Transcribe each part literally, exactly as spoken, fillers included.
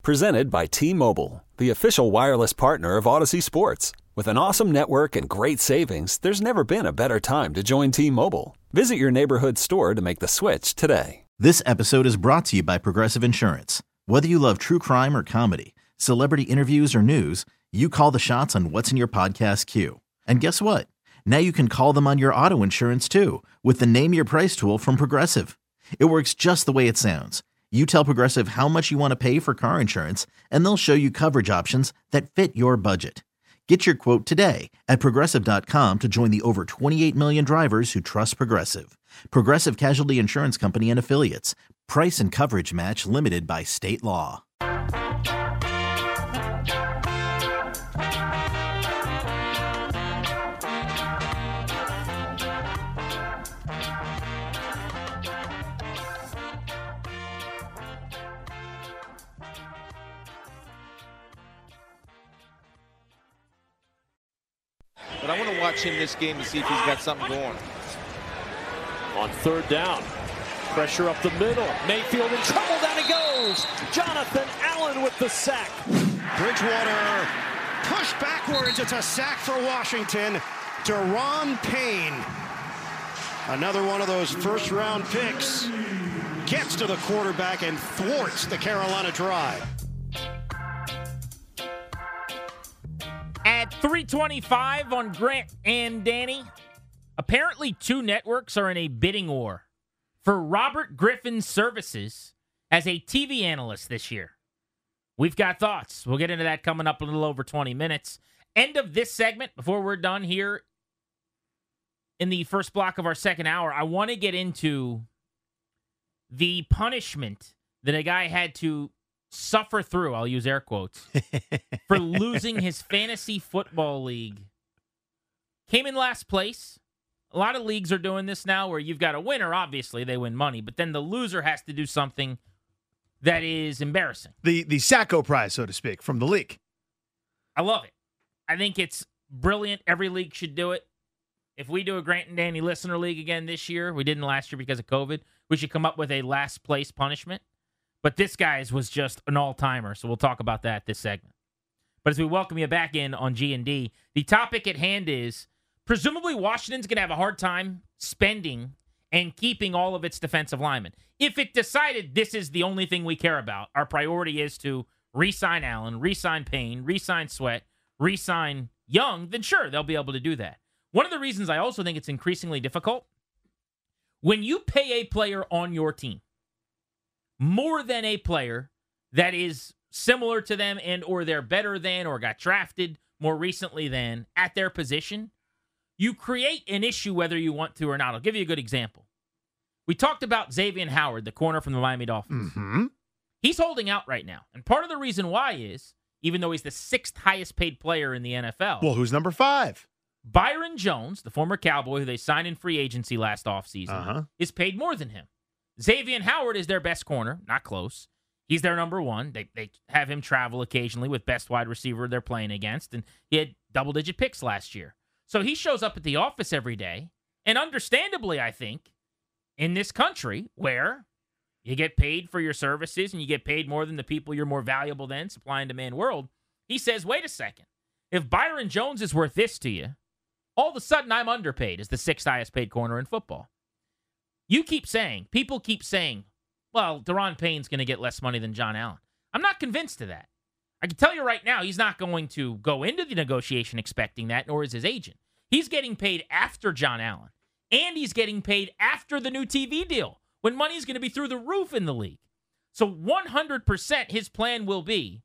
Presented by T-Mobile, the official wireless partner of Odyssey Sports. With an awesome network and great savings, there's never been a better time to join T-Mobile. Visit your neighborhood store to make the switch today. This episode is brought to you by Progressive Insurance. Whether you love true crime or comedy, celebrity interviews or news, you call the shots on what's in your podcast queue. And guess what? Now you can call them on your auto insurance too with the Name Your Price tool from Progressive. It works just the way it sounds. You tell Progressive how much you want to pay for car insurance, and they'll show you coverage options that fit your budget. Get your quote today at Progressive dot com to join the over twenty-eight million drivers who trust Progressive. Progressive Casualty Insurance Company and Affiliates. Price and coverage match limited by state law. But I want to watch him this game to see if he's got something going. On third down, pressure up the middle. Mayfield in trouble, down he goes. Jonathan Allen with the sack. Bridgewater pushed backwards. It's a sack for Washington. Daron Payne, another one of those first round picks, gets to the quarterback and thwarts the Carolina drive. At three twenty-five on Grant and Danny, apparently two networks are in a bidding war for Robert Griffin's services as a T V analyst this year. We've got thoughts. We'll get into that coming up in a little over twenty minutes. End of this segment, before we're done here in the first block of our second hour, I want to get into the punishment that a guy had to suffer through, I'll use air quotes, for losing his fantasy football league. Came in last place. A lot of leagues are doing this now where you've got a winner, obviously, they win money, but then the loser has to do something that is embarrassing. The the Sacco prize, so to speak, from the league. I love it. I think it's brilliant. Every league should do it. If we do a Grant and Danny Listener League again this year, we didn't last year because of COVID, we should come up with a last place punishment. But this guy's was just an all-timer, so we'll talk about that this segment. But as we welcome you back in on G and D, the topic at hand is presumably Washington's going to have a hard time spending and keeping all of its defensive linemen. If it decided this is the only thing we care about, our priority is to re-sign Allen, re-sign Payne, re-sign Sweat, re-sign Young, then sure, they'll be able to do that. One of the reasons I also think it's increasingly difficult, when you pay a player on your team more than a player that is similar to them and or they're better than or got drafted more recently than at their position, you create an issue whether you want to or not. I'll give you a good example. We talked about Xavier Howard, the corner from the Miami Dolphins. Mm-hmm. He's holding out right now. And part of the reason why is, even though he's the sixth highest paid player in the N F L. Well, who's number five? Byron Jones, the former Cowboy who they signed in free agency last offseason, uh-huh. is paid more than him. Xavier Howard is their best corner, not close. He's their number one. They they have him travel occasionally with best wide receiver they're playing against, and he had double-digit picks last year. So he shows up at the office every day, and understandably, I think, in this country where you get paid for your services and you get paid more than the people you're more valuable than, supply and demand world, he says, wait a second. If Byron Jones is worth this to you, all of a sudden I'm underpaid as the sixth highest paid corner in football. You keep saying, people keep saying, well, Daron Payne's going to get less money than John Allen. I'm not convinced of that. I can tell you right now, he's not going to go into the negotiation expecting that, nor is his agent. He's getting paid after John Allen, and he's getting paid after the new T V deal, when money's going to be through the roof in the league. So one hundred percent his plan will be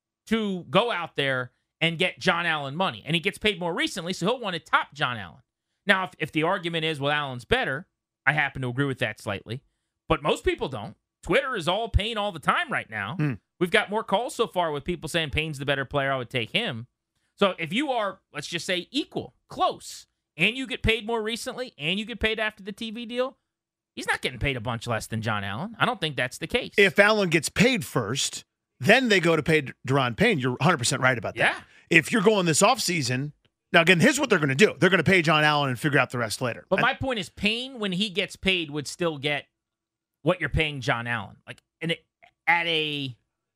to go out there and get John Allen money. And he gets paid more recently, so he'll want to top John Allen. Now, if, if the argument is, well, Allen's better, I happen to agree with that slightly. But most people don't. Twitter is all Payne all the time right now. Mm. We've got more calls so far with people saying Payne's the better player. I would take him. So if you are, let's just say, equal, close, and you get paid more recently, and you get paid after the T V deal, he's not getting paid a bunch less than John Allen. I don't think that's the case. If Allen gets paid first, then they go to pay Daron Payne. You're one hundred percent right about that. Yeah. If you're going this offseason, now again, here's what they're going to do. They're going to pay John Allen and figure out the rest later. But And, my point is, Payne, when he gets paid, would still get what you're paying John Allen. Like in a, at a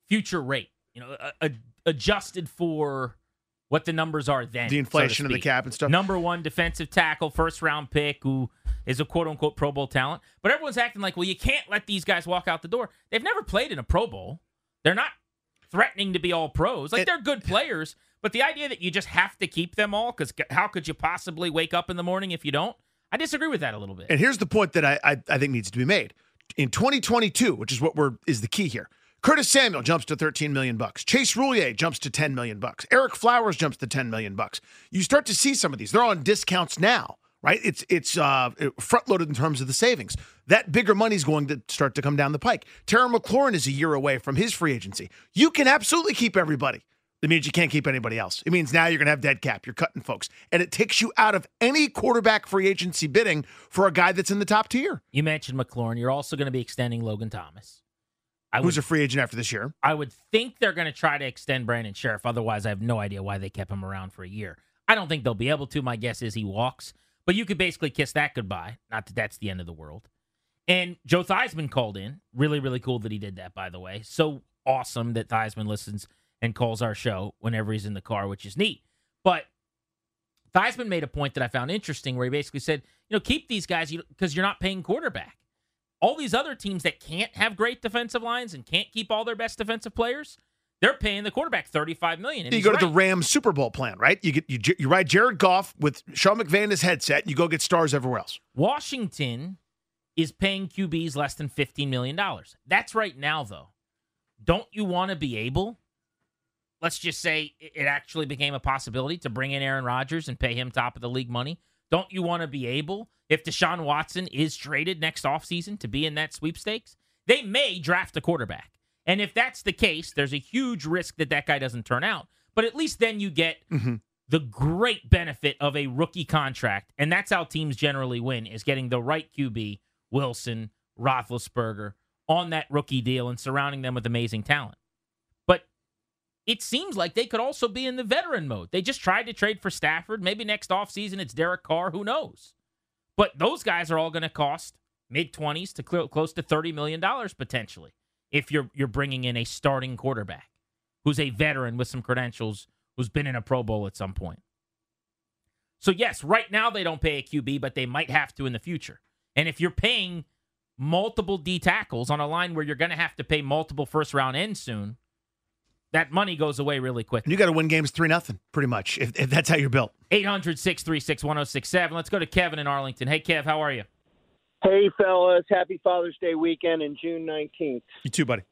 future rate, you know, a, a, adjusted for what the numbers are then. The inflation so of the cap and stuff. Number one defensive tackle, first round pick, who is a quote unquote Pro Bowl talent. But everyone's acting like, well, you can't let these guys walk out the door. They've never played in a Pro Bowl. They're not threatening to be all pros. Like, it, they're good players. But the idea that you just have to keep them all, because how could you possibly wake up in the morning if you don't? I disagree with that a little bit. And here's the point that I, I, I think needs to be made. In twenty twenty-two, which is what we're is the key here, Curtis Samuel jumps to thirteen million bucks. Chase Roulier jumps to ten million bucks. Eric Flowers jumps to ten million bucks. You start to see some of these. They're on discounts now, right? It's it's uh, front loaded in terms of the savings. That bigger money's going to start to come down the pike. Terry McLaurin is a year away from his free agency. You can absolutely keep everybody. It means you can't keep anybody else. It means now you're going to have dead cap. You're cutting folks. And it takes you out of any quarterback free agency bidding for a guy that's in the top tier. You mentioned McLaurin. You're also going to be extending Logan Thomas. I Who's would, a free agent after this year? I would think they're going to try to extend Brandon Sheriff. Otherwise, I have no idea why they kept him around for a year. I don't think they'll be able to. My guess is he walks. But you could basically kiss that goodbye. Not that that's the end of the world. And Joe Theismann called in. Really, really cool that he did that, by the way. So awesome that Theismann listens and calls our show whenever he's in the car, which is neat. But Theismann made a point that I found interesting where he basically said, you know, keep these guys because you're not paying quarterback. All these other teams that can't have great defensive lines and can't keep all their best defensive players, they're paying the quarterback thirty-five million dollars. You go right to the Rams Super Bowl plan, right? You get you, you ride Jared Goff with Sean McVay in his headset, and you go get stars everywhere else. Washington is paying Q Bs less than fifteen million dollars. That's right now, though. Don't you want to be able, let's just say it actually became a possibility to bring in Aaron Rodgers and pay him top of the league money? Don't you want to be able, if Deshaun Watson is traded next offseason to be in that sweepstakes, they may draft a quarterback. And if that's the case, there's a huge risk that that guy doesn't turn out. But at least then you get mm-hmm. the great benefit of a rookie contract. And that's how teams generally win, is getting the right Q B, Wilson, Roethlisberger, on that rookie deal and surrounding them with amazing talent. But it seems like they could also be in the veteran mode. They just tried to trade for Stafford. Maybe next offseason it's Derek Carr. Who knows? But those guys are all going to cost mid-twenties to cl- close to thirty million dollars potentially if you're you're bringing in a starting quarterback who's a veteran with some credentials, who's been in a Pro Bowl at some point. So, yes, right now they don't pay a Q B, but they might have to in the future. And if you're paying multiple D tackles on a line where you're going to have to pay multiple first-round ends soon, that money goes away really quick. And you got to win games three nothing, pretty much, if, if that's how you're built. eight hundred, six three six, one oh six seven. Let's go to Kevin in Arlington. Hey, Kev, how are you? Hey, fellas. Happy Father's Day weekend in June nineteenth. You too, buddy.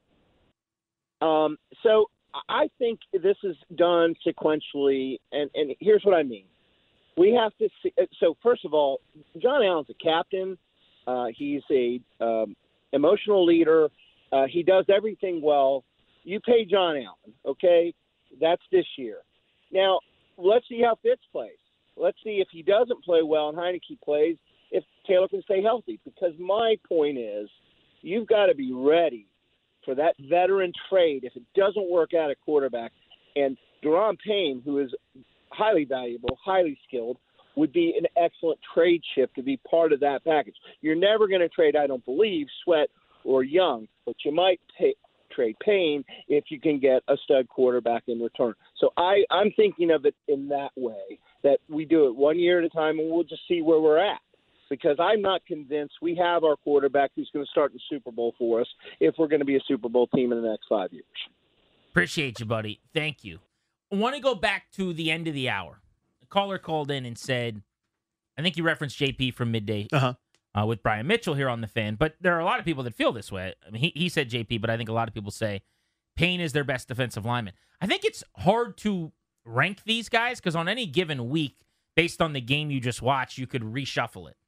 Um, so I think this is done sequentially, and, and here's what I mean. We have to see – so, first of all, John Allen's a captain. Uh, he's a um, emotional leader. Uh, he does everything well. You pay John Allen, okay? That's this year. Now, let's see how Fitz plays. Let's see if he doesn't play well and Heineke plays, if Taylor can stay healthy. Because my point is, you've got to be ready for that veteran trade if it doesn't work out at quarterback. And Daron Payne, who is highly valuable, highly skilled, would be an excellent trade chip to be part of that package. You're never going to trade, I don't believe, Sweat or Young, but you might pay, trade Payne if you can get a stud quarterback in return. So I, I'm thinking of it in that way, that we do it one year at a time and we'll just see where we're at. Because I'm not convinced we have our quarterback who's going to start the Super Bowl for us if we're going to be a Super Bowl team in the next five years. Appreciate you, buddy. Thank you. I want to go back to the end of the hour. A caller called in and said, I think you referenced J P from midday uh-huh. uh, with Brian Mitchell here on The Fan, but there are a lot of people that feel this way. I mean, he, he said J P, but I think a lot of people say Payne is their best defensive lineman. I think it's hard to rank these guys because on any given week, based on the game you just watched, you could reshuffle it.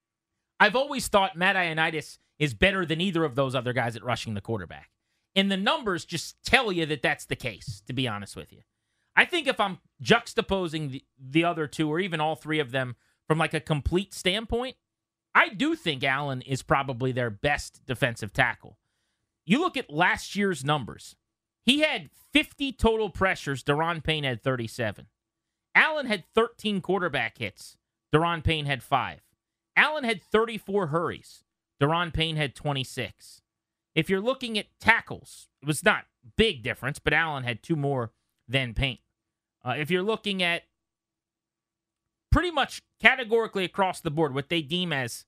I've always thought Matt Ioannidis is better than either of those other guys at rushing the quarterback. And the numbers just tell you that that's the case, to be honest with you. I think if I'm juxtaposing the, the other two or even all three of them from like a complete standpoint, I do think Allen is probably their best defensive tackle. You look at last year's numbers. He had fifty total pressures. Daron Payne had thirty-seven. Allen had thirteen quarterback hits. Daron Payne had five. Allen had thirty-four hurries. Daron Payne had twenty-six. If you're looking at tackles, it was not big difference, but Allen had two more than Payne. Uh, if you're looking at pretty much categorically across the board, what they deem as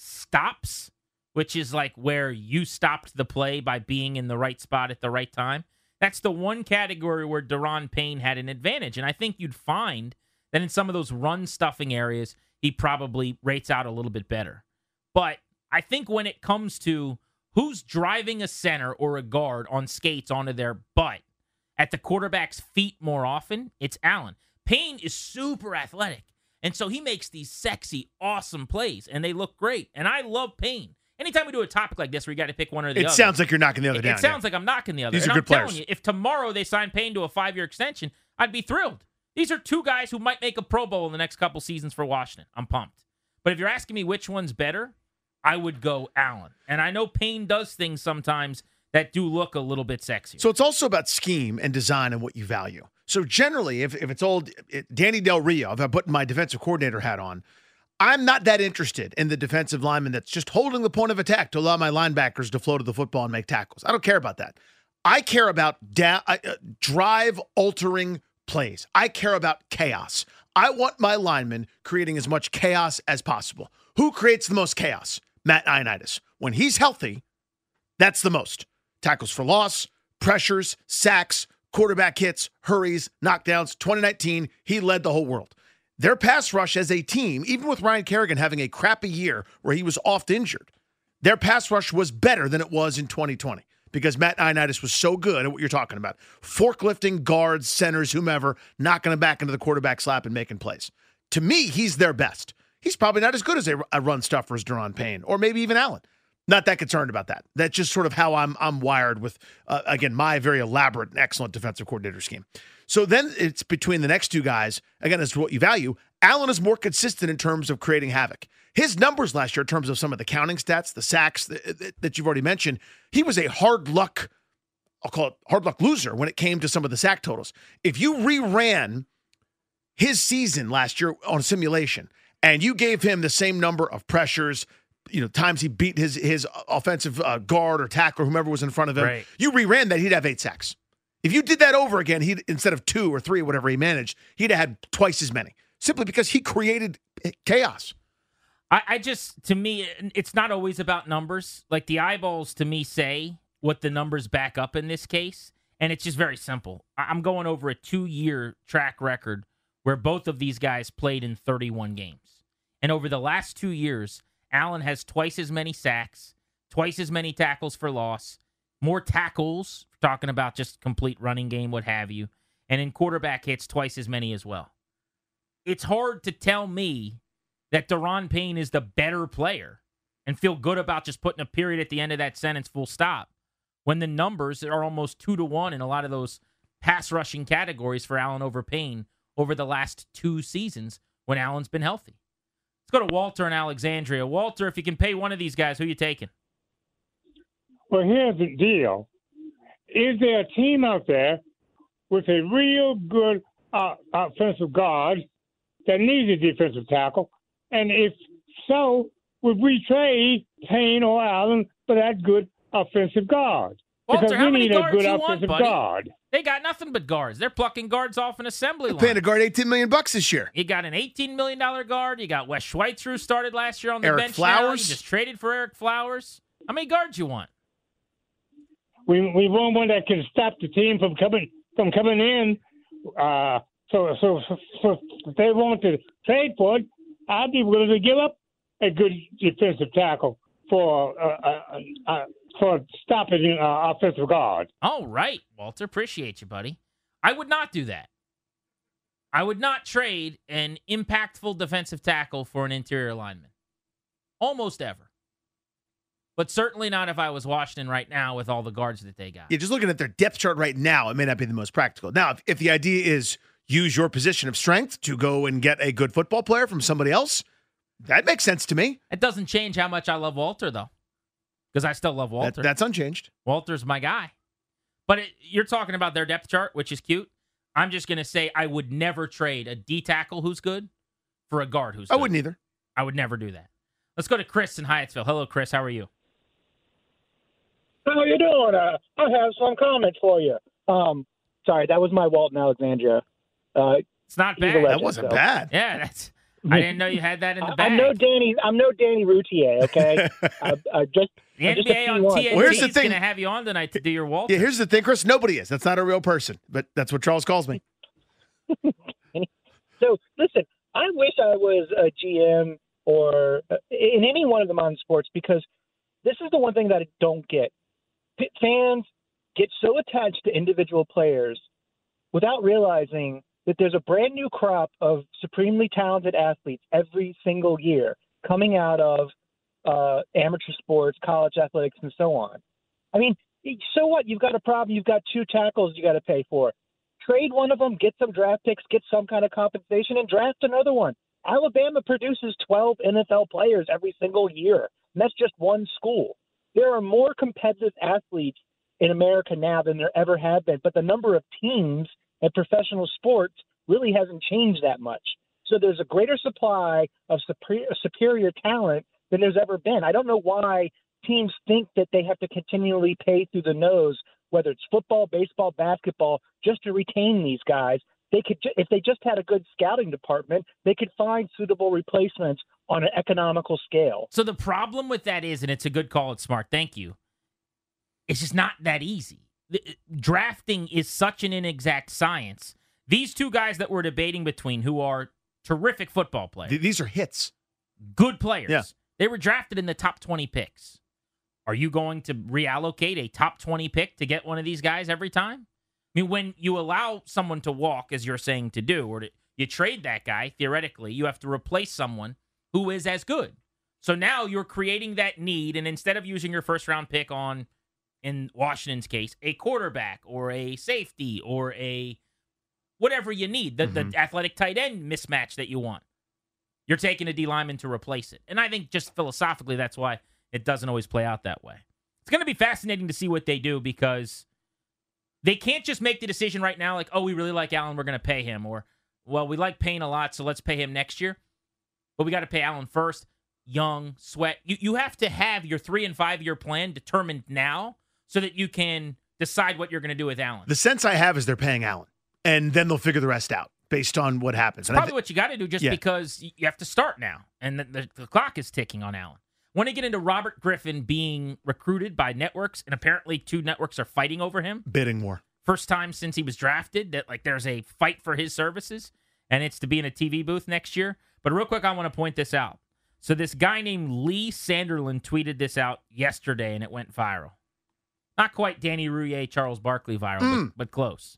stops, which is like where you stopped the play by being in the right spot at the right time, that's the one category where Daron Payne had an advantage. And I think you'd find that in some of those run stuffing areas, he probably rates out a little bit better. But I think when it comes to who's driving a center or a guard on skates onto their butt at the quarterback's feet more often, it's Allen. Payne is super athletic. And so he makes these sexy, awesome plays, and they look great. And I love Payne. Anytime we do a topic like this where you got to pick one or the it other. It sounds like you're knocking the other it, down. It sounds yeah. like I'm knocking the other. These and are I'm good players. telling you, if tomorrow they sign Payne to a five-year extension, I'd be thrilled. These are two guys who might make a Pro Bowl in the next couple seasons for Washington. I'm pumped. But if you're asking me which one's better, I would go Allen. And I know Payne does things sometimes that do look a little bit sexier. So it's also about scheme and design and what you value. So generally, if, if it's old it, Danny Del Rio, if I'm putting my defensive coordinator hat on, I'm not that interested in the defensive lineman that's just holding the point of attack to allow my linebackers to flow to the football and make tackles. I don't care about that. I care about da- uh, drive-altering plays. I care about chaos. I want my linemen creating as much chaos as possible. Who creates the most chaos? Matt Ioannidis. When he's healthy, that's the most. Tackles for loss, pressures, sacks, quarterback hits, hurries, knockdowns. twenty nineteen, he led the whole world. Their pass rush as a team, even with Ryan Kerrigan having a crappy year where he was oft injured, their pass rush was better than it was in twenty twenty because Matt Ioannidis was so good at what you're talking about. Forklifting guards, centers, whomever, knocking them back into the quarterback's lap and making plays. To me, he's their best. He's probably not as good as a, a run stuffer as Daron Payne or maybe even Allen. Not that concerned about that. That's just sort of how I'm I'm wired with, uh, again, my very elaborate and excellent defensive coordinator scheme. So then it's between the next two guys, again, as to what you value. Allen is more consistent in terms of creating havoc. His numbers last year in terms of some of the counting stats, the sacks that, that you've already mentioned, he was a hard luck, I'll call it hard luck loser when it came to some of the sack totals. If you reran his season last year on a simulation and you gave him the same number of pressures, you know, times he beat his his offensive uh, guard or tackler, whomever was in front of him, right. You reran that, he'd have eight sacks. If you did that over again, he'd instead of two or three or whatever he managed, he'd have had twice as many, simply because he created chaos. I, I just, to me, it's not always about numbers. Like the eyeballs, to me, say what the numbers back up in this case, and it's just very simple. I'm going over a two-year track record where both of these guys played in thirty-one games. And over the last two years, Allen has twice as many sacks, twice as many tackles for loss, more tackles, talking about just complete running game, what have you, and in quarterback hits, twice as many as well. It's hard to tell me that Daron Payne is the better player and feel good about just putting a period at the end of that sentence, full stop, when the numbers are almost two to one in a lot of those pass rushing categories for Allen over Payne over the last two seasons when Allen's been healthy. Let's go to Walter in Alexandria. Walter, if you can pay one of these guys, who are you taking? Well, here's the deal. Is there a team out there with a real good uh, offensive guard that needs a defensive tackle? And if so, would we trade Payne or Allen for that good offensive guard? Walter, because how we many need a guards good you offensive want, buddy? guard. They got nothing but guards. They're plucking guards off an assembly They're line. paying a guard eighteen million bucks this year. You got an eighteen million dollars guard. You got Wes Schweitzer, who started last year on the Eric bench. Flowers. Now. You just traded for Eric Flowers. How many guards you want? We we want one that can stop the team from coming from coming in. Uh, so so so if they want to trade for it, I'd be willing to give up a good defensive tackle for uh, uh, uh, for stopping uh, offensive guard. All right, Walter. Appreciate you, buddy. I would not do that. I would not trade an impactful defensive tackle for an interior lineman. Almost ever. But certainly not if I was Washington right now with all the guards that they got. Yeah, just looking at their depth chart right now, it may not be the most practical. Now, if, if the idea is use your position of strength to go and get a good football player from somebody else, that makes sense to me. It doesn't change how much I love Walter, though, because I still love Walter. That, that's unchanged. Walter's my guy. But it, you're talking about their depth chart, which is cute. I'm just going to say I would never trade a D tackle who's good for a guard who's good. I wouldn't either. I would never do that. Let's go to Chris in Hyattsville. Hello, Chris. How are you? How you doing? Uh, I have some comments for you. Um, sorry, that was my Walton Alexandria. Uh, it's not he's a bad. legend, That wasn't so. bad. Yeah, that's. I didn't know you had that in the bag. I'm no Danny. I'm no Danny Routier. Okay, I, I just the I'm N just B A a on P one. T N T Well, here's the is thing. going to have you on tonight to do your Walton. Yeah, here's the thing, Chris. Nobody is. That's not a real person, but that's what Charles calls me. So listen, I wish I was a G M or uh, in any one of the modern sports, because this is the one thing that I don't get. P- fans get so attached to individual players without realizing that there's a brand new crop of supremely talented athletes every single year coming out of uh, amateur sports, college athletics, and so on. I mean, so what? You've got a problem. You've got two tackles you got to pay for. Trade one of them, get some draft picks, get some kind of compensation, and draft another one. Alabama produces twelve N F L players every single year, and that's just one school. There are more competitive athletes in America now than there ever have been, but the number of teams in professional sports really hasn't changed that much. So there's a greater supply of superior, superior talent than there's ever been. I don't know why teams think that they have to continually pay through the nose, whether it's football, baseball, basketball, just to retain these guys. They could, if they just had a good scouting department, they could find suitable replacements on an economical scale. So the problem with that is, and it's a good call, it's smart, thank you, it's just not that easy. The, drafting is such an inexact science. These two guys that we're debating between, who are terrific football players. Th- These are hits. Good players. Yeah. They were drafted in the top twenty picks. Are you going to reallocate a top twenty pick to get one of these guys every time? I mean, when you allow someone to walk, as you're saying to do, or to, you trade that guy, theoretically, you have to replace someone who is as good. So now you're creating that need, and instead of using your first-round pick on, in Washington's case, a quarterback or a safety or a whatever you need, the, Mm-hmm. the athletic tight end mismatch that you want, you're taking a D lineman to replace it. And I think just philosophically, that's why it doesn't always play out that way. It's going to be fascinating to see what they do, because they can't just make the decision right now like, oh, we really like Allen, we're going to pay him. Or, well, we like Payne a lot, so let's pay him next year. But we got to pay Allen first. Young, Sweat. You, you have to have your three- and five-year plan determined now so that you can decide what you're going to do with Allen. The sense I have is they're paying Allen, and then they'll figure the rest out based on what happens. It's And I probably thi- what you got to do, just Yeah. because you have to start now, and the, the, the clock is ticking on Allen. Want to get into Robert Griffin being recruited by networks, and apparently two networks are fighting over him. bidding more. First time since he was drafted that like there's a fight for his services, and it's to be in a T V booth next year. But real quick, I want to point this out. So this guy named Lee Sanderland tweeted this out yesterday, and it went viral. Not quite Danny Rouhier, Charles Barkley viral, Mm. but, but close.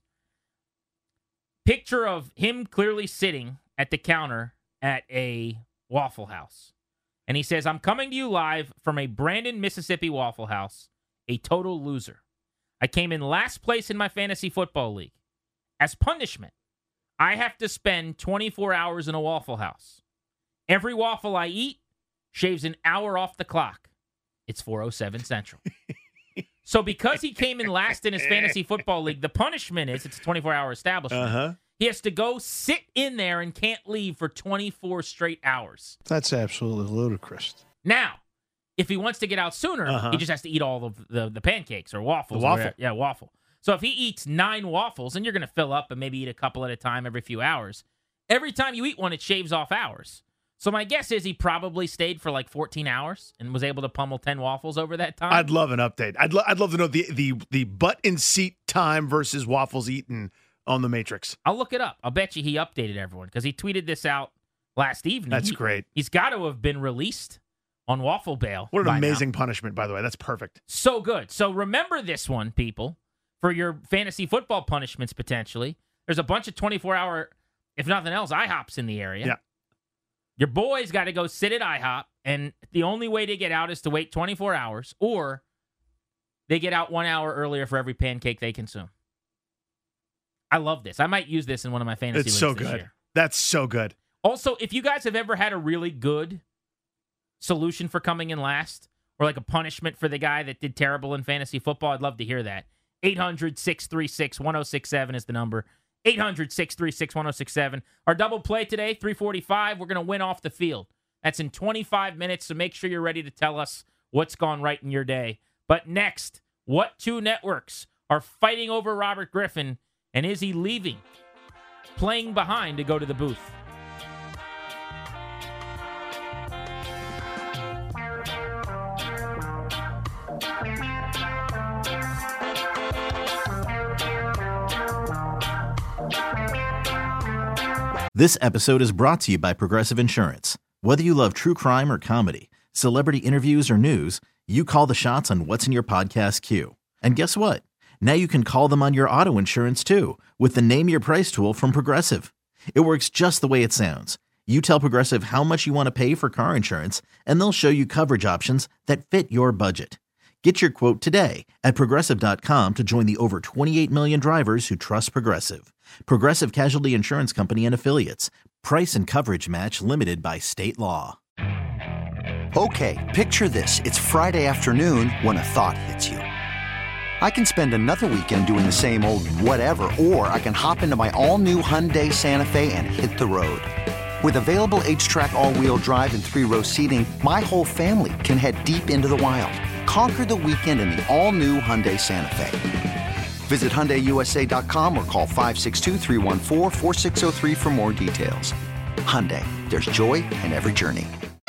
Picture of him clearly sitting at the counter at a Waffle House. And he says, I'm coming to you live from a Brandon, Mississippi Waffle House, a total loser. I came in last place in my fantasy football league. As punishment, I have to spend twenty-four hours in a Waffle House. Every waffle I eat shaves an hour off the clock. It's four oh seven Central. So because he came in last in his fantasy football league, the punishment is it's a twenty-four hour establishment. Uh-huh. He has to go sit in there and can't leave for twenty-four straight hours. That's absolutely ludicrous. Now, if he wants to get out sooner, Uh-huh. he just has to eat all of the, the pancakes or waffles. The or waffle. whatever. Yeah, waffle. So if he eats nine waffles, and you're going to fill up and maybe eat a couple at a time every few hours, every time you eat one, it shaves off hours. So my guess is he probably stayed for like fourteen hours and was able to pummel ten waffles over that time. I'd love an update. I'd, lo- I'd love to know the, the, the butt in seat time versus waffles eaten on the Matrix. I'll look it up. I'll bet you he updated everyone because he tweeted this out last evening. That's He- great. He's got to have been released on waffle bail. What an by now. amazing punishment, by the way. That's perfect. So good. So remember this one, people, for your fantasy football punishments potentially. There's a bunch of twenty-four hour, if nothing else, IHOPs in the area. Yeah. Your boy's got to go sit at IHOP, and the only way to get out is to wait twenty-four hours, or they get out one hour earlier for every pancake they consume. I love this. I might use this in one of my fantasy It's leagues so this good. year. That's so good. Also, if you guys have ever had a really good solution for coming in last, or like a punishment for the guy that did terrible in fantasy football, I'd love to hear that. eight hundred, six three six, one oh six seven is the number. eight hundred, six three six, one oh six seven. Our double play today, three forty-five. We're going to win off the field. That's in twenty-five minutes, so make sure you're ready to tell us what's gone right in your day. But next, What two networks are fighting over Robert Griffin, and is he leaving? Playing behind to go to the booth. This episode is brought to you by Progressive Insurance. Whether you love true crime or comedy, celebrity interviews or news, you call the shots on what's in your podcast queue. And guess what? Now you can call them on your auto insurance too with the Name Your Price tool from Progressive. It works just the way it sounds. You tell Progressive how much you want to pay for car insurance, and they'll show you coverage options that fit your budget. Get your quote today at Progressive dot com to join the over twenty-eight million drivers who trust Progressive. Progressive Casualty Insurance Company and Affiliates. Price and coverage match limited by state law. Okay, picture this. It's Friday afternoon when a thought hits you. I can spend another weekend doing the same old whatever, or I can hop into my all-new Hyundai Santa Fe and hit the road. With available H-Track all-wheel drive and three-row seating, my whole family can head deep into the wild. Conquer the weekend in the all-new Hyundai Santa Fe. Visit Hyundai U S A dot com or call five six two, three one four, four six zero three for more details. Hyundai, there's joy in every journey.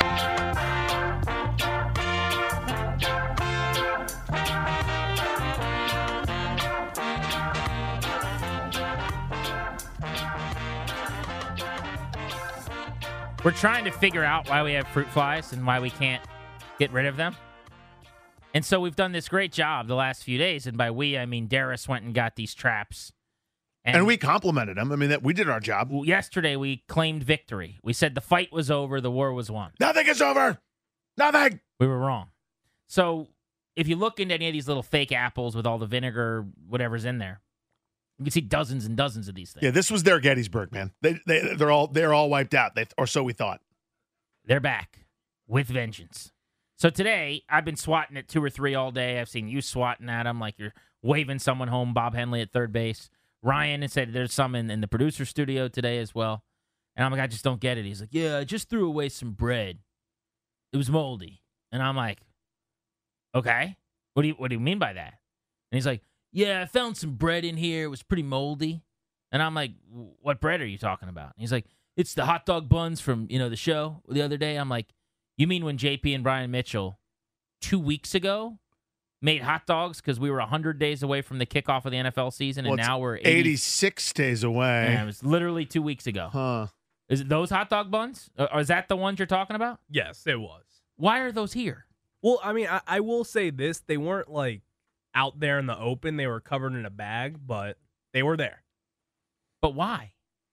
We're trying to figure out why we have fruit flies and why we can't get rid of them. And so we've done this great job the last few days, and by we, I mean Darius went and got these traps. And, and we complimented him. I mean, that we did our job. Yesterday, we claimed victory. We said the fight was over, the war was won. Nothing is over. Nothing. We were wrong. So if you look into any of these little fake apples with all the vinegar, whatever's in there, you can see dozens and dozens of these things. Yeah, this was their Gettysburg, man. They, they, they're all they're all wiped out, they, or so we thought. They're back with vengeance. So today, I've been swatting at two or three all day. I've seen you swatting at them like you're waving someone home, Bob Henley at third base. Ryan has said there's some in, in the producer studio today as well. And I'm like, I just don't get it. He's like, yeah, I just threw away some bread. It was moldy. And I'm like, okay, what do you what do you mean by that? And he's like, yeah, I found some bread in here. It was pretty moldy. And I'm like, what bread are you talking about? And he's like, it's the hot dog buns from, you know, the show the other day. I'm like, you mean when J P and Brian Mitchell two weeks ago made hot dogs because we were one hundred days away from the kickoff of the N F L season, and well, now we're eighty, eighty-six days away. Yeah, it was literally two weeks ago. Huh. Is it those hot dog buns? Or is that the ones you're talking about? Yes, it was. Why are those here? Well, I mean, I, I will say this. They weren't, like, out there in the open. They were covered in a bag, but they were there. But why?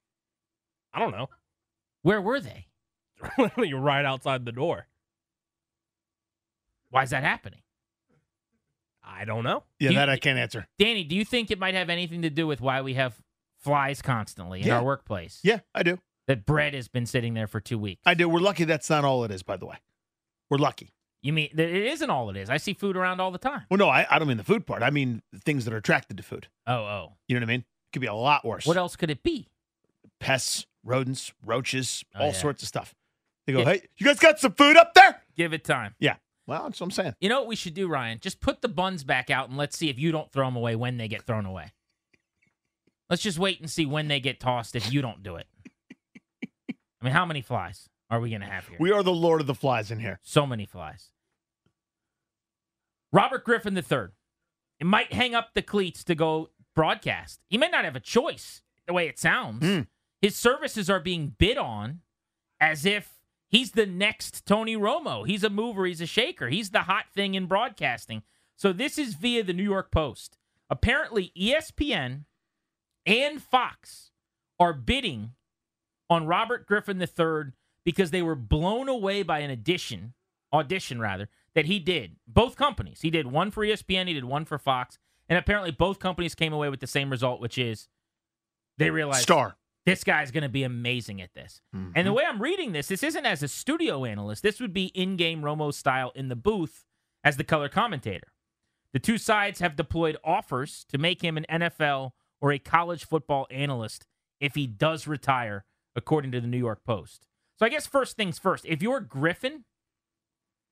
I don't know. Where were they? Literally right outside the door. Why is that happening? I don't know. Yeah, you, that I can't answer. Danny, do you think it might have anything to do with why we have flies constantly in yeah. our workplace? Yeah, I do. That bread has been sitting there for two weeks. I do. We're lucky that's not all it is, by the way. We're lucky. You mean that it isn't all it is? I see food around all the time. Well, no, I, I don't mean the food part. I mean the things that are attracted to food. Oh, oh. You know what I mean? It could be a lot worse. What else could it be? Pests, rodents, roaches, oh, all yeah. sorts of stuff. They go, yeah. hey, you guys got some food up there? Give it time. Yeah. Well, that's what I'm saying. You know what we should do, Ryan? Just put the buns back out and let's see if you don't throw them away when they get thrown away. Let's just wait and see when they get tossed if you don't do it. I mean, how many flies are we going to have here? We are the Lord of the Flies in here. So many flies. Robert Griffin the third. It might hang up the cleats to go broadcast. He may not have a choice, the way it sounds. Mm. His services are being bid on as if he's the next Tony Romo. He's a mover. He's a shaker. He's the hot thing in broadcasting. So this is via the New York Post. Apparently, E S P N and Fox are bidding on Robert Griffin the third because they were blown away by an audition, audition rather, that he did. Both companies. He did one for E S P N. He did one for Fox. And apparently both companies came away with the same result, which is they realized Star. This guy's going to be amazing at this. Mm-hmm. And the way I'm reading this, this isn't as a studio analyst. This would be in-game Romo style in the booth as the color commentator. The two sides have deployed offers to make him an N F L or a college football analyst if he does retire, according to the New York Post. So I guess first things first, if you're Griffin,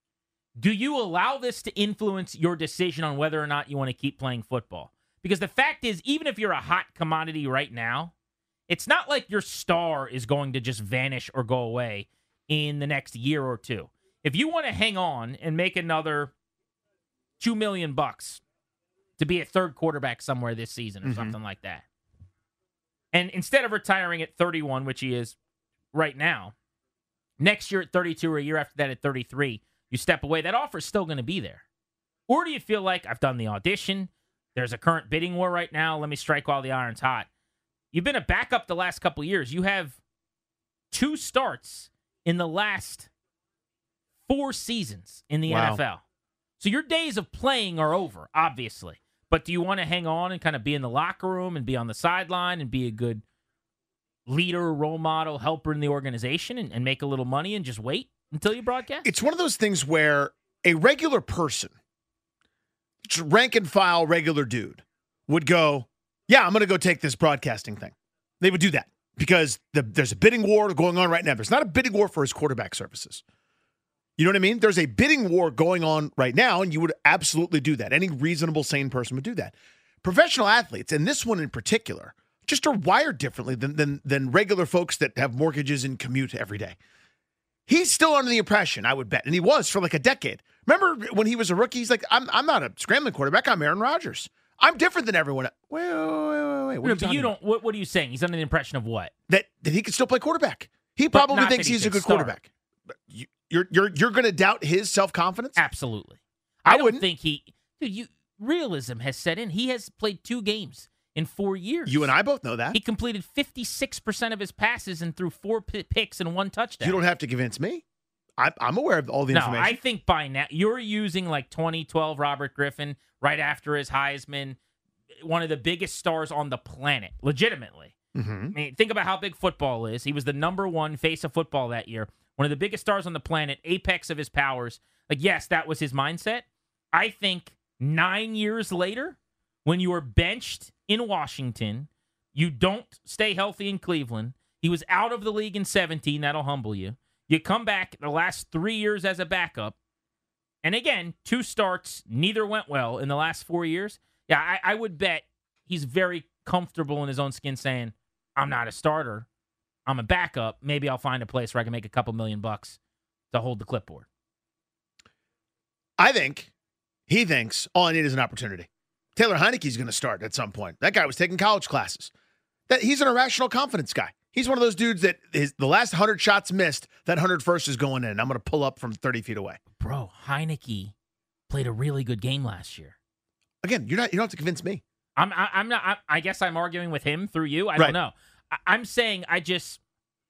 Do you allow this to influence your decision on whether or not you want to keep playing football? Because the fact is, even if you're a hot commodity right now, it's not like your star is going to just vanish or go away in the next year or two. If you want to hang on and make another two million bucks to be a third quarterback somewhere this season or mm-hmm. something like that, and instead of retiring at thirty-one, which he is right now, next year at thirty-two or a year after that at thirty-three, you step away, that offer is still going to be there. Or do you feel like, I've done the audition, there's a current bidding war right now, let me strike while the iron's hot. You've been a backup the last couple of years. You have two starts in the last four seasons in the wow. N F L. So your days of playing are over, obviously. But do you want to hang on and kind of be in the locker room and be on the sideline and be a good leader, role model, helper in the organization and, and make a little money and just wait until you broadcast? It's one of those things where a regular person, rank and file regular dude, would go, yeah, I'm going to go take this broadcasting thing. They would do that because the, there's a bidding war going on right now. There's not a bidding war for his quarterback services. You know what I mean? There's a bidding war going on right now, and you would absolutely do that. Any reasonable, sane person would do that. Professional athletes, and this one in particular, just are wired differently than, than, than regular folks that have mortgages and commute every day. He's still under the impression, I would bet, and he was for like a decade. Remember when he was a rookie? He's like, I'm I'm not a scrambling quarterback. I'm Aaron Rodgers. I'm different than everyone. Wait, wait, wait, wait. What no, are you, but you don't. What, what are you saying? He's under the impression of what? That that he can still play quarterback. He probably thinks he's, he's a good start. quarterback. But you, you're you're you're going to doubt his self confidence? Absolutely. I, I don't wouldn't. think he. Dude, you realism has set in. He has played two games in four years. You and I both know that. He completed fifty-six percent of his passes and threw four p- picks and one touchdown. You don't have to convince me. I, I'm aware of all the no, information. I think by now you're using like twenty twelve Robert Griffin right after his Heisman, one of the biggest stars on the planet, legitimately. Mm-hmm. I mean, think about how big football is. He was the number one face of football that year, one of the biggest stars on the planet, apex of his powers. Like, yes, that was his mindset. I think nine years later, when you were benched in Washington, you don't stay healthy in Cleveland. He was out of the league in seventeen. That'll humble you. You come back the last three years as a backup, and again, two starts, neither went well in the last four years. Yeah, I, I would bet he's very comfortable in his own skin saying, I'm not a starter. I'm a backup. Maybe I'll find a place where I can make a couple million bucks to hold the clipboard. I think he thinks all I need is an opportunity. Taylor Heineke's going to start at some point. That guy was taking college classes. That he's an irrational confidence guy. He's one of those dudes that his, the last one hundred shots missed, that one hundred first is going in. I'm going to pull up from thirty feet away. Bro, Heineke played a really good game last year. Again, you're not. You don't have to convince me. I'm. I, I'm not. I, I guess I'm arguing with him through you. I right. don't know. I, I'm saying I just.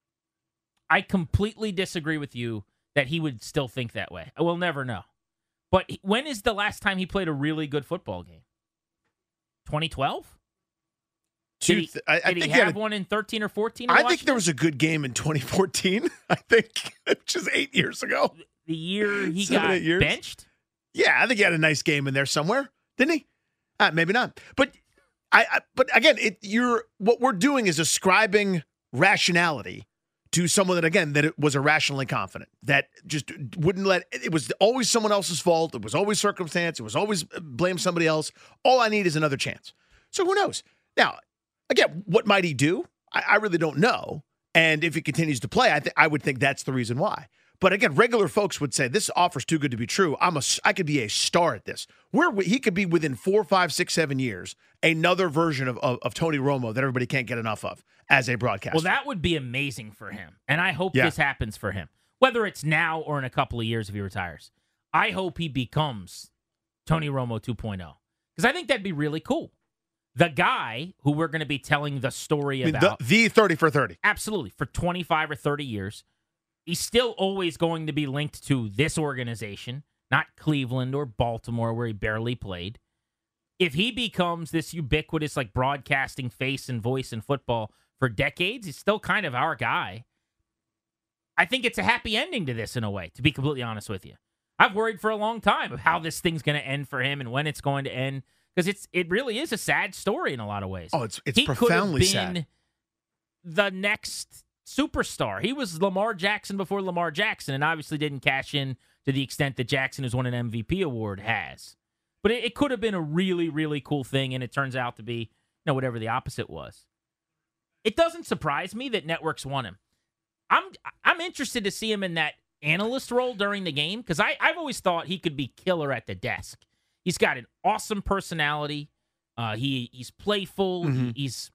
I completely disagree with you that he would still think that way. We'll never know. But when is the last time he played a really good football game? twenty twelve? Did he, I, I did he think have he a, one in thirteen or fourteen? I Washington? think there was a good game in twenty fourteen. I think, which is eight years ago. The year he Seven, got eight years. benched? Yeah, I think he had a nice game in there somewhere, didn't he? Uh, maybe not. But I, I. But again, it, you're what we're doing is ascribing rationality to someone that, again, that it was irrationally confident, that just wouldn't let. It was always someone else's fault. It was always circumstance. It was always blame somebody else. All I need is another chance. So who knows? Now. Again, what might he do? I, I really don't know. And if he continues to play, I th- I would think that's the reason why. But again, regular folks would say this offer's too good to be true. I'm a, I could be a star at this. Where he could be within four, five, six, seven years, another version of, of, of Tony Romo that everybody can't get enough of as a broadcaster. Well, that would be amazing for him. And I hope yeah. this happens for him, whether it's now or in a couple of years if he retires. I hope he becomes Tony Romo two point oh because I think that'd be really cool. The guy who we're going to be telling the story I mean, about. The, the thirty for thirty. Absolutely. For twenty-five or thirty years. He's still always going to be linked to this organization, not Cleveland or Baltimore where he barely played. If he becomes this ubiquitous like broadcasting face and voice in football for decades, he's still kind of our guy. I think it's a happy ending to this in a way, to be completely honest with you. I've worried for a long time of how this thing's going to end for him and when it's going to end. Because it's it really is a sad story in a lot of ways. Oh, it's it's he profoundly could have been sad. The next superstar. He was Lamar Jackson before Lamar Jackson, and obviously didn't cash in to the extent that Jackson, who's won an M V P award, has. But it, it could have been a really, really cool thing, and it turns out to be, you know, whatever the opposite was. It doesn't surprise me that networks want him. I'm I'm interested to see him in that analyst role during the game because I I've always thought he could be killer at the desk. He's got an awesome personality. Uh, he he's playful. Mm-hmm. He, he's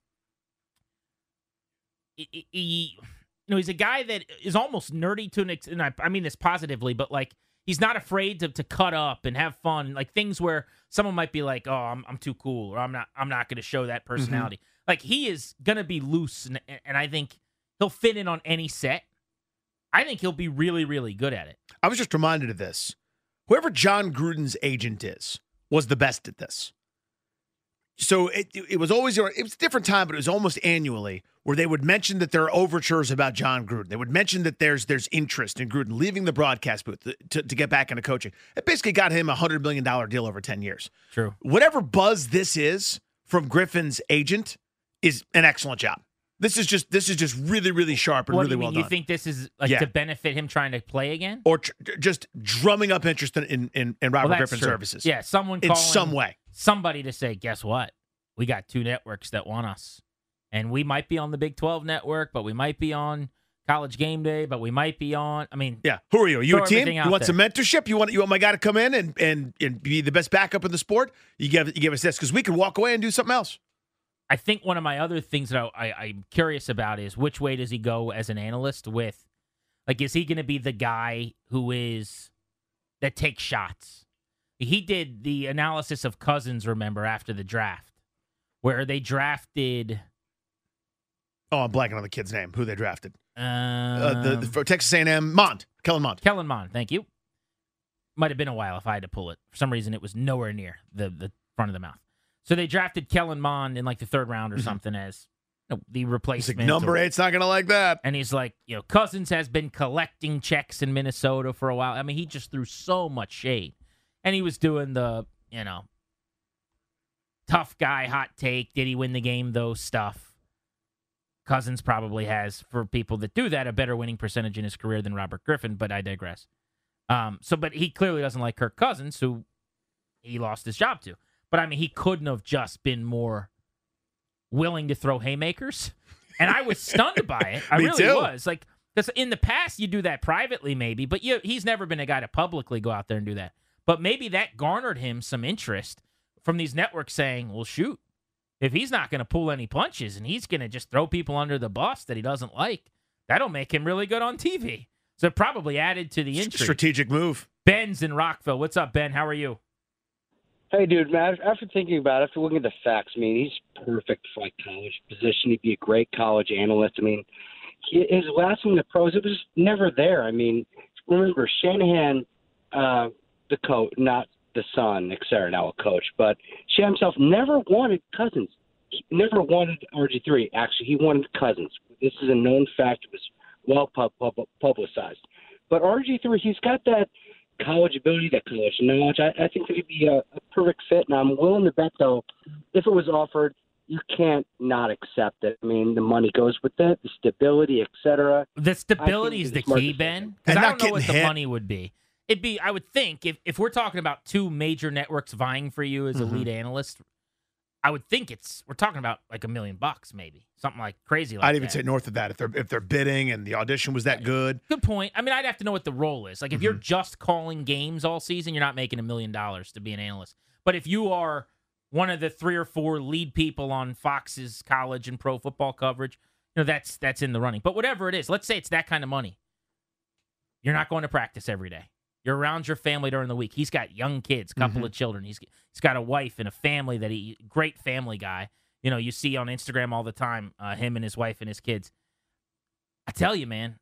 he, he you know he's a guy that is almost nerdy to an extent. I, I mean this positively, but like he's not afraid to to cut up and have fun. Like things where someone might be like, "Oh, I'm I'm too cool," or "I'm not I'm not going to show that personality." Mm-hmm. Like he is going to be loose, and and I think he'll fit in on any set. I think he'll be really, really good at it. I was just reminded of this. Whoever John Gruden's agent is was the best at this. So it it was always, it was a different time, but it was almost annually where they would mention that there are overtures about John Gruden. They would mention that there's there's interest in Gruden leaving the broadcast booth to, to get back into coaching. It basically got him a one hundred million dollars deal over ten years. True. Whatever buzz this is from Griffin's agent is an excellent job. This is just this is just really, really sharp and what really do you well mean? done. You think this is like Yeah. to benefit him trying to play again? Or tr- just drumming up interest in, in, in, in Robert Well, that's Griffin's true. services. Yeah, someone in calling some way. somebody to say, guess what? We got two networks that want us. And we might be on the Big twelve network, but we might be on College Game Day, but we might be on, I mean. Yeah. Who are you? Are you throw a team? everything You out want there. some mentorship? You want you want my guy to come in and and, and be the best backup in the sport? You give you give us this because we could walk away and do something else. I think one of my other things that I, I, I'm curious about is which way does he go as an analyst with, like, is he going to be the guy who is, that takes shots? He did the analysis of Cousins, remember, after the draft, where they drafted. Oh, I'm blanking on the kid's name. Who they drafted? Um, uh, the, the for Texas A and M, Mond, Kellen Mond. Kellen Mond, thank you. Might have been a while if I had to pull it. For some reason, it was nowhere near the, the front of the mouth. So they drafted Kellen Mond in like the third round or something as you know, the He's replacement. like, number or- eight's not going to like that. And he's like, you know, Cousins has been collecting checks in Minnesota for a while. I mean, he just threw so much shade. And he was doing the, you know, tough guy, hot take. Did he win the game, though, stuff. Cousins probably has, for people that do that, a better winning percentage in his career than Robert Griffin, but I digress. Um, so, but he clearly doesn't like Kirk Cousins, who he lost his job to. But, I mean, he couldn't have just been more willing to throw haymakers. And I was stunned by it. I Me really too. was. Like, because in the past, you do that privately maybe, but you, he's never been a guy to publicly go out there and do that. But maybe that garnered him some interest from these networks saying, well, shoot, if he's not going to pull any punches and he's going to just throw people under the bus that he doesn't like, that'll make him really good on T V. So it probably added to the intrigue. Strategic move. Ben's in Rockville. What's up, Ben? How are you? Hey, dude, man, after thinking about it, after looking at the facts, I mean, he's perfect for a college position. He'd be a great college analyst. I mean, he, his last one in the pros, it was never there. I mean, remember, Shanahan, uh, the coach, not the son, et cetera, now a coach, but Shanahan himself never wanted Cousins. He never wanted R G three. Actually, he wanted Cousins. This is a known fact. It was well pub- pub- publicized. But R G three, he's got that college ability, that college knowledge. I, I think that he'd be a, a perfect fit. And I'm willing to bet, though, if it was offered, you can't not accept it. I mean, the money goes with it, the stability, et cetera. The stability is the it's smart key, decision. Ben. Because And I not don't know what getting the hit. money would be. It'd be, I would think, if, if we're talking about two major networks vying for you as a Mhm. lead analyst, I would think it's, we're talking about like a million bucks maybe. Something like crazy like I'd even that. say north of that if they're if they're bidding and the audition was that good. Good point. I mean, I'd have to know what the role is. Like, if you're Mm-hmm. just calling games all season, you're not making a million dollars to be an analyst. But if you are one of the three or four lead people on Fox's college and pro football coverage, you know, that's that's in the running. But whatever it is, let's say it's that kind of money. You're not going to practice every day. You're around your family during the week. He's got young kids, couple Mhm. of children. He's he's got a wife and a family that he great family guy. You know, you see on Instagram all the time, uh, him and his wife and his kids. I tell you, man,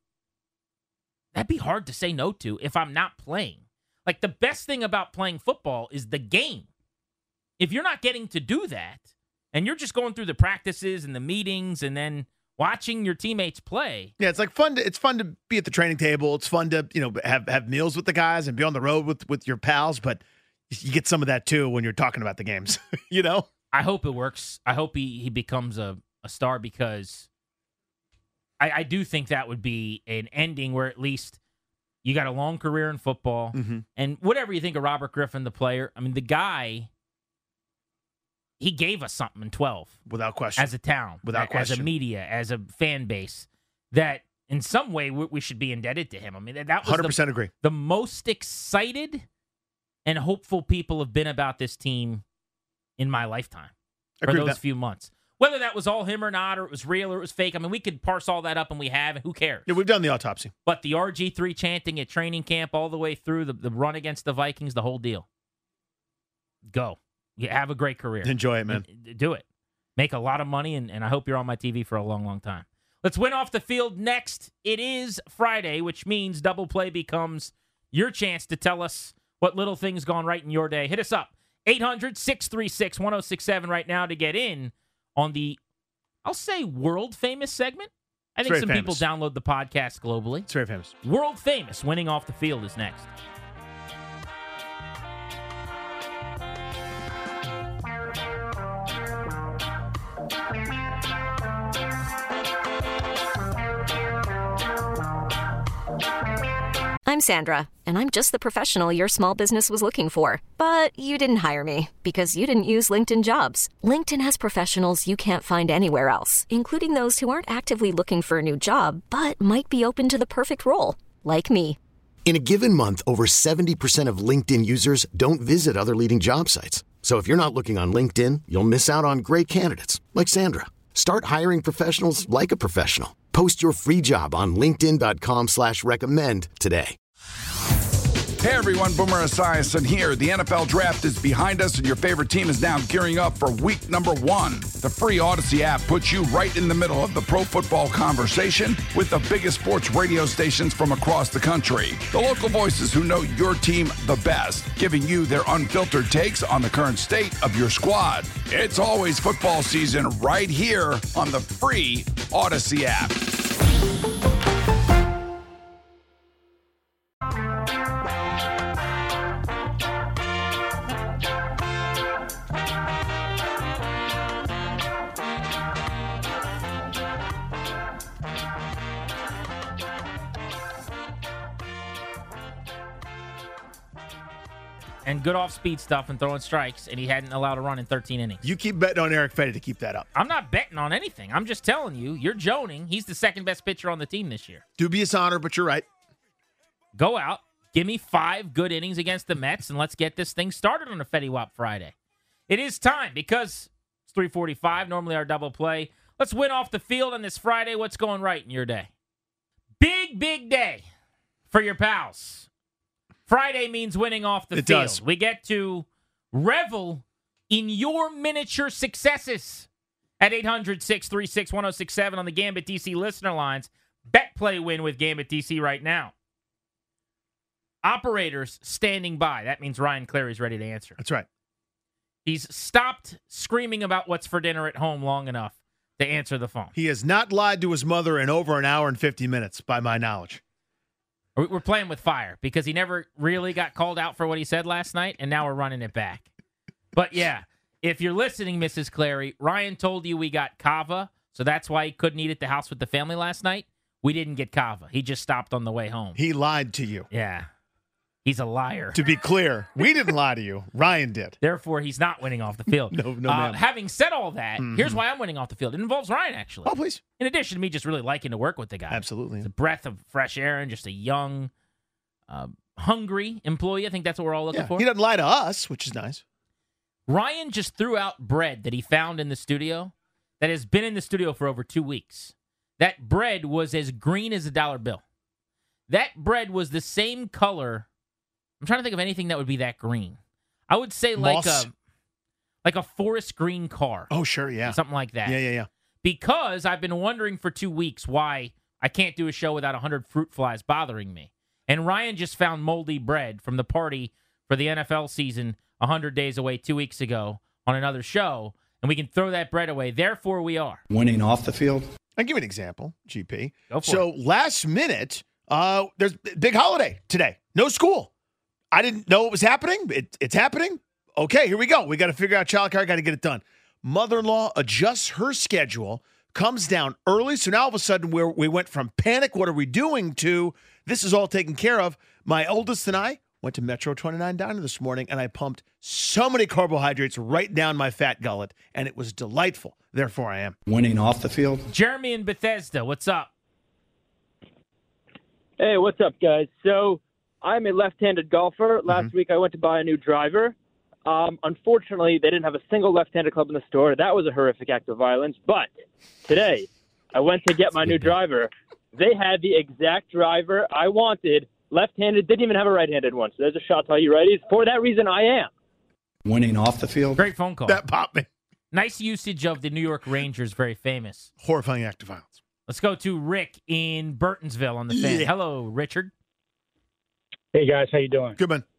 that'd be hard to say no to if I'm not playing. Like, the best thing about playing football is the game. If you're not getting to do that, and you're just going through the practices and the meetings and then watching your teammates play. Yeah, it's like fun. To, it's fun to be at the training table. It's fun to you know have have meals with the guys and be on the road with with your pals. But you get some of that too when you're talking about the games. you know. I hope it works. I hope he, he becomes a, a star because I, I do think that would be an ending where at least You got a long career in football. Mm-hmm. And whatever you think of Robert Griffin, the player, I mean, the guy, he gave us something in twelve. Without question. As a town. Without as question. As a media, as a fan base, that in some way we, we should be indebted to him. I mean, that was one hundred percent the, agree. the most excited and hopeful people have been about this team in my lifetime for Agree with those that. few months. Whether that was all him or not, or it was real or it was fake, I mean, we could parse all that up, and we have, and who cares? Yeah, we've done the autopsy. But the R G three chanting at training camp all the way through, the, the run against the Vikings, the whole deal. Go. You have a great career. Enjoy it, man. And do it. Make a lot of money, and, and I hope you're on my T V for a long, long time. Let's win off the field next. It is Friday, which means Double Play becomes your chance to tell us what little things gone right in your day. Hit us up. eight hundred, six three six, one oh six seven right now to get in on the, I'll say, world-famous segment. I It's think very some famous. people download the podcast globally. It's very famous. World-famous. Winning off the field is next. I'm Sandra, and I'm just the professional your small business was looking for. But you didn't hire me because you didn't use LinkedIn Jobs. LinkedIn has professionals you can't find anywhere else, including those who aren't actively looking for a new job, but might be open to the perfect role, like me. In a given month, over seventy percent of LinkedIn users don't visit other leading job sites. So if you're not looking on LinkedIn, you'll miss out on great candidates like Sandra. Start hiring professionals like a professional. Post your free job on linkedin.com slash recommend today. Hey everyone, Boomer Esiason here. The N F L Draft is behind us and your favorite team is now gearing up for week number one. The free Odyssey app puts you right in the middle of the pro football conversation with the biggest sports radio stations from across the country. The local voices who know your team the best, giving you their unfiltered takes on the current state of your squad. It's always football season right here on the free Odyssey app. And good off-speed stuff and throwing strikes, and he hadn't allowed a run in thirteen innings. You keep betting on Eric Fetty to keep that up. I'm not betting on anything. I'm just telling you, you're joning. He's the second-best pitcher on the team this year. Dubious honor, but you're right. Go out, give me five good innings against the Mets, and let's get this thing started on a Fetty Wap Friday. It is time because it's three forty-five, normally our double play. Let's win off the field on this Friday. What's going right in your day? Big, big day for your pals. Friday means winning off the It field. does. We get to revel in your miniature successes at eight hundred, six three six, one oh six seven on the Gambit D C listener lines. Bet, play, win with Gambit D C right now. Operators standing by. That means Ryan Clary's ready to answer. That's right. He's stopped screaming about what's for dinner at home long enough to answer the phone. He has not lied to his mother in over an hour and fifty minutes, by my knowledge. We're playing with fire because he never really got called out for what he said last night, and now we're running it back. But yeah, if you're listening, Missus Clary, Ryan told you we got kava, so that's why he couldn't eat at the house with the family last night. We didn't get kava. He just stopped on the way home. He lied to you. Yeah. He's a liar. To be clear, we didn't lie to you. Ryan did. Therefore, he's not winning off the field. no, no, uh, ma'am. Having said all that, Mhm. here's why I'm winning off the field. It involves Ryan, actually. Oh, please. In addition to me just really liking to work with the guy. Absolutely. It's a breath of fresh air and just a young, uh, hungry employee. I think that's what we're all looking Yeah, for. he doesn't lie to us, which is nice. Ryan just threw out bread that he found in the studio that has been in the studio for over two weeks. That bread was as green as a dollar bill. That bread was the same color. I'm trying to think of anything that would be that green. I would say like Moss. a like a forest green car. Oh, sure, yeah. Something like that. Yeah, yeah, yeah. Because I've been wondering for two weeks why I can't do a show without one hundred fruit flies bothering me. And Ryan just found moldy bread from the party for the N F L season one hundred days away two weeks ago on another show, and we can throw that bread away. Therefore, we are. Winning off the field? I'll give you an example, G P. Go for so last minute, uh, there's a big holiday today. No school. I didn't know it was happening. It, it's happening. Okay, here we go. We got to figure out childcare. Got to get it done. Mother-in-law adjusts her schedule, comes down early. So now all of a sudden we're, we went from panic, what are we doing, to this is all taken care of. My oldest and I went to Metro twenty-nine Diner this morning, and I pumped so many carbohydrates right down my fat gullet, and it was delightful. Therefore, I am. Winning off the field. Jeremy in Bethesda, what's up? Hey, what's up, guys? So I'm a left-handed golfer. Last Mm-hmm. week I went to buy a new driver. Um, unfortunately, they didn't have a single left-handed club in the store. That was a horrific act of violence. But today, I went to get my new driver. They had the exact driver I wanted, left-handed, didn't even have a right-handed one. So there's a shot to all you righties. For that reason, I am. Winning off the field. Great phone call. That popped me. Nice usage of the New York Rangers, very famous. Horrifying act of violence. Let's go to Rick in Burtonsville on the fan. Yeah. Hello, Richard. Hey, guys. How you doing? Good, man.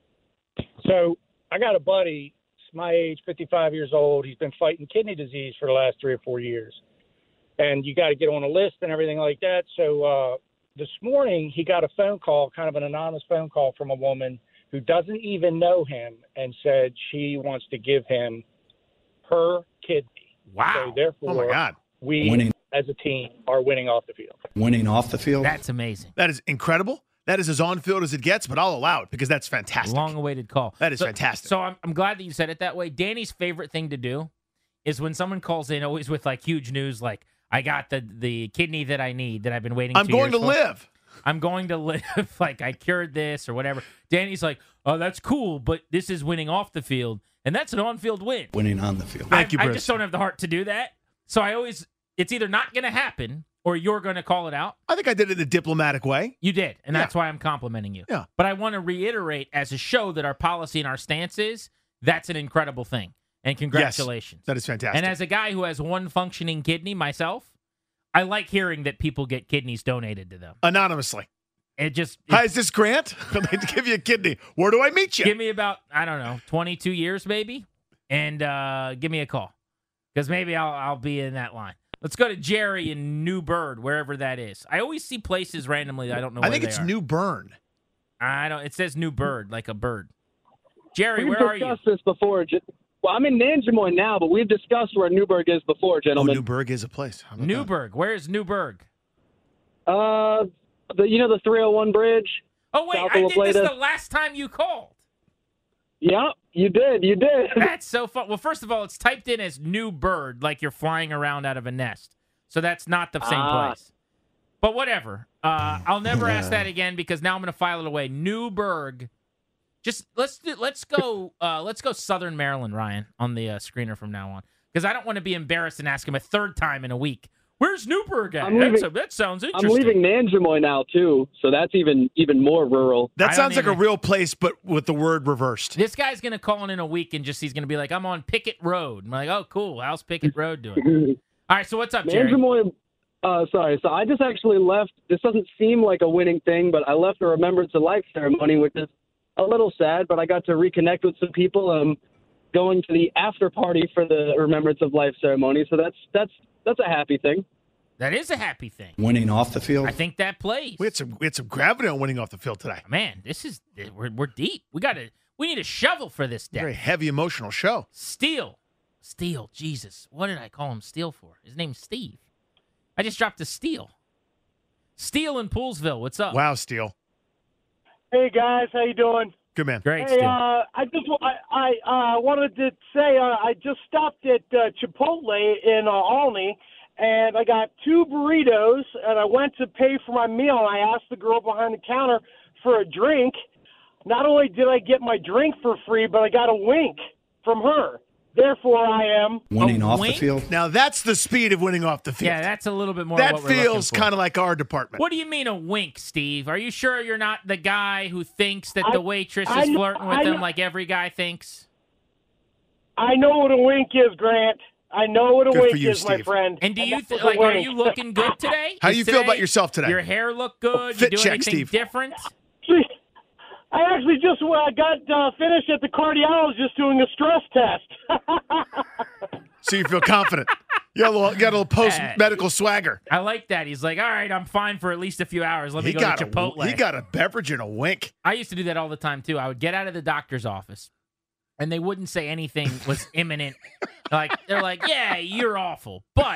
So I got a buddy. He's my age, fifty-five years old. He's been fighting kidney disease for the last three or four years. And you got to get on a list and everything like that. So uh, this morning he got a phone call, kind of an anonymous phone call from a woman who doesn't even know him and said she wants to give him her kidney. Wow. So therefore, Oh, my God. we Winning. as a team are winning off the field. Winning off the field. That's amazing. That is incredible. That is as on-field as it gets, but I'll allow it because that's fantastic. Long-awaited call. That is so, fantastic. So I'm, I'm glad that you said it that way. Danny's favorite thing to do is when someone calls in, always with like huge news, like I got the the kidney that I need that I've been waiting. I'm two going years to for. live. I'm going to live. Like I cured this or whatever. Danny's like, oh, that's cool, but this is winning off the field, and that's an on-field win. Winning on the field. Thank you, I, I Bruce. just don't have the heart to do that. So I always, it's either not going to happen or you're going to call it out. I think I did it in a diplomatic way. You did, and Yeah. that's why I'm complimenting you. Yeah. But I want to reiterate as a show that our policy and our stance is that's an incredible thing. And congratulations. That is fantastic. And as a guy who has one functioning kidney myself, I like hearing that people get kidneys donated to them. Anonymously. It just Hi, is this Grant? I'd like to give you a kidney. Where do I meet you? give me about, I don't know, twenty-two years maybe, and uh, give me a call. Because maybe I'll, I'll be in that line. Let's go to Jerry in New Bird, wherever that is. I always see places randomly that I don't know I where think they it's are. New Bern. I don't. It says New Bird, like a bird. Jerry, We've where are you? discussed this before. Ge- Well, I'm in Nanjemoy now, but we've discussed where Newburgh is before, Oh, gentlemen. Newburgh is a place. How about Newburgh. Where's Newburgh? Uh, the you know the three oh one bridge? Oh, wait, South I of did La this Plata? the last time you called. Yeah, you did. You did. That's so fun. Well, first of all, it's typed in as New Bird, like you're flying around out of a nest. So that's not the same Ah. place. But whatever. Uh, I'll never ask that again because now I'm going to file it away. Newburgh. Just let's do, let's go uh, let's go Southern Maryland, Ryan, on the uh, screener from now on because I don't want to be embarrassed and ask him a third time in a week. Where's Newburgh at? I'm That's leaving- a, that sounds I'm interesting. leaving Nanjemoy now too, so that's even even more rural. That I sounds don't like a even- real place, but with the word reversed. This guy's going to call in in a week and just he's going to be like, I'm on Pickett Road. I'm like, oh, cool. How's Pickett Road doing? All right, so what's up, Jerry? Nanjemoy. Uh, sorry, so I just actually left. This doesn't seem like a winning thing, but I left a Remembrance of Life ceremony, which is a little sad. But I got to reconnect with some people. Um, going to the after party for the Remembrance of Life ceremony, so that's that's that's a happy thing. That is a happy thing. Winning off the field. I think that plays. We had some we had some gravity on winning off the field today. Man, this is we're we're deep. We got to we need a shovel for this deck. Very heavy emotional show. Steel. Steel. Jesus. What did I call him Steel for? His name's Steve. I just dropped a Steel. Steel in Poolsville. What's up? Wow, Steele. Hey guys, how you doing? Good man. Great, Hey, Steel. uh, I just I I uh, wanted to say uh, I just stopped at uh, Chipotle in uh, Albany, and I got two burritos, and I went to pay for my meal, and I asked the girl behind the counter for a drink. Not only did I get my drink for free, but I got a wink from her. Therefore, I am Winning A off wink? the field. Now that's the speed of winning off the field. Yeah, that's a little bit more. that what we're looking feels for. kind of like our department. What do you mean a wink, Steve? Are you sure you're not the guy who thinks that I- the waitress I is know- flirting with I him know- like every guy thinks? I know what a wink is, Grant. I know what a Good for wink you, is, my Steve. friend. And do you that th- was a like? Are wink. you looking good today? How Is you feel about today- yourself today? Your hair look good. Fit you doing check, anything Steve. different? I actually just uh, got uh, finished at the cardiologist doing a stress test. So you feel confident. You got a little, you got a little post medical swagger. I like that. He's like, all right, I'm fine for at least a few hours. Let me He go got to a Chipotle. he got a beverage and a wink. I used to do that all the time too. I would get out of the doctor's office, and they wouldn't say anything was imminent. Like they're like, "Yeah, you're awful," but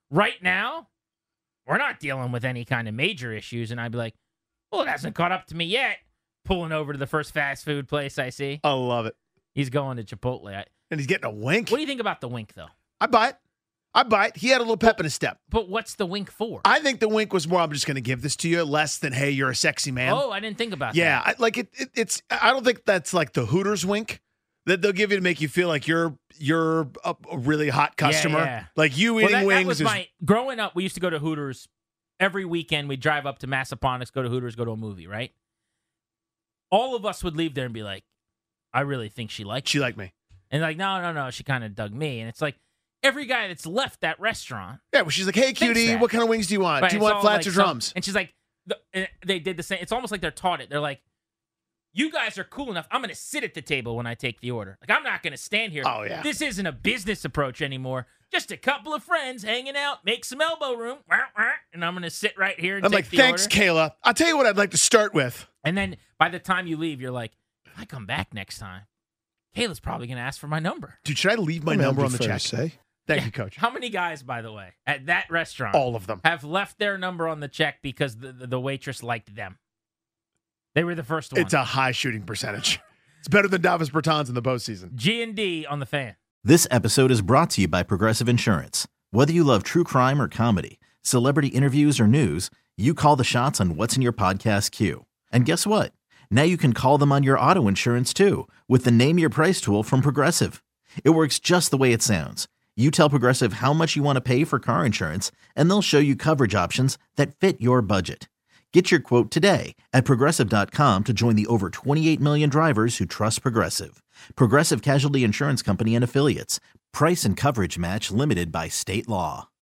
Right now, we're not dealing with any kind of major issues. And I'd be like, well, it hasn't caught up to me yet. Pulling over to the first fast food place I see. I love it. He's going to Chipotle. I, and he's getting a wink. What do you think about the wink, though? I buy it. I buy it. He had a little pep in his step. But what's the wink for? I think the wink was more, I'm just going to give this to you, less than, hey, you're a sexy man. Oh, I didn't think about yeah, that. Yeah, like it, it, it's, I don't think that's like the Hooters wink that they'll give you to make you feel like you're you're a, a really hot customer. Yeah, yeah. Like you well, eating that, wings that was is... my, growing up, we used to go to Hooters every weekend. We'd drive up to Massaponax, go to Hooters, go to a movie, right? All of us would leave there and be like, I really think she liked She me. liked me. And like, no, no, no, she kind of dug me. And it's like, every guy that's left that restaurant. Yeah, well, she's like, hey, cutie, what kind of wings do you want? Right, do you it's want all flats like or some- drums? And she's like, the, and they did the same. It's almost like they're taught it. They're like, you guys are cool enough. I'm going to sit at the table when I take the order. Like, I'm not going to stand here. Oh, yeah. This isn't a business approach anymore. Just a couple of friends hanging out, make some elbow room, and I'm going to sit right here and I'm take like, the thanks, order. Kayla. I'll tell you what I'd like to start with. And then by the time you leave, you're like, if I come back next time, Kayla's probably going to ask for my number. Dude, should I leave my I mean, number that'd on be the fair check? to say. Thank Yeah. you, Coach. How many guys, by the way, at that restaurant, All of them, have left their number on the check because the, the, the waitress liked them? They were the first one. It's a high shooting percentage. It's better than Davis Bertans in the postseason. G and D on the Fan. This episode is brought to you by Progressive Insurance. Whether you love true crime or comedy, celebrity interviews or news, you call the shots on what's in your podcast queue. And guess what? Now you can call them on your auto insurance too with the Name Your Price tool from Progressive. It works just the way it sounds. You tell Progressive how much you want to pay for car insurance, and they'll show you coverage options that fit your budget. Get your quote today at Progressive dot com to join the over twenty-eight million drivers who trust Progressive. Progressive Casualty Insurance Company and Affiliates. Price and coverage match limited by state law.